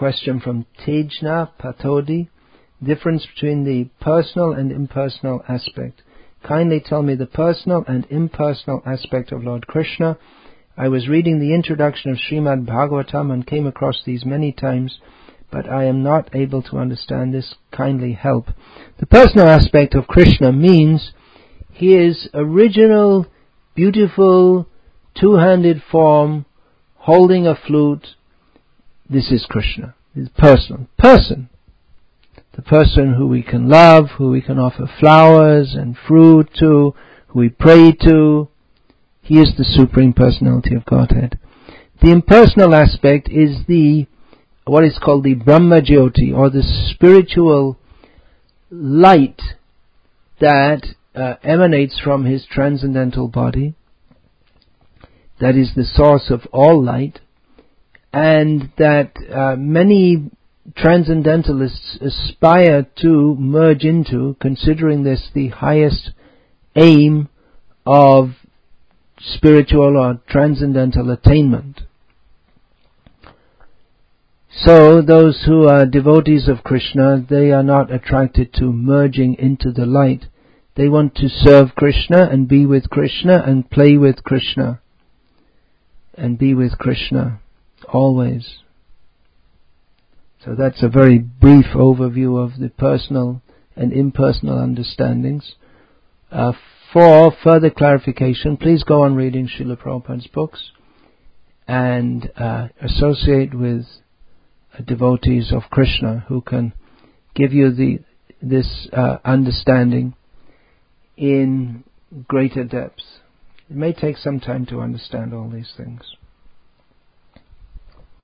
question from Tejna Patodi. Difference between the personal and impersonal aspect. Kindly tell me the personal and impersonal aspect of Lord Krishna. I was reading the introduction of Srimad Bhagavatam and came across these many times, but I am not able to understand this. Kindly help. The personal aspect of Krishna means his original, beautiful, two-handed form, holding a flute. This is Krishna. His personal person. The person who we can love, who we can offer flowers and fruit to, who we pray to. He is the Supreme Personality of Godhead. The impersonal aspect is what is called the Brahma Jyoti, or the spiritual light that emanates from his transcendental body. That is the source of all light, and that many transcendentalists aspire to merge into, considering this the highest aim of spiritual or transcendental attainment. So those who are devotees of Krishna, they are not attracted to merging into the light. They want to serve Krishna and be with Krishna and play with Krishna and be with Krishna always. So that's a very brief overview of the personal and impersonal understandings. For further clarification, please go on reading Srila Prabhupada's books and associate with devotees of Krishna who can give you this understanding in greater depth. It may take some time to understand all these things.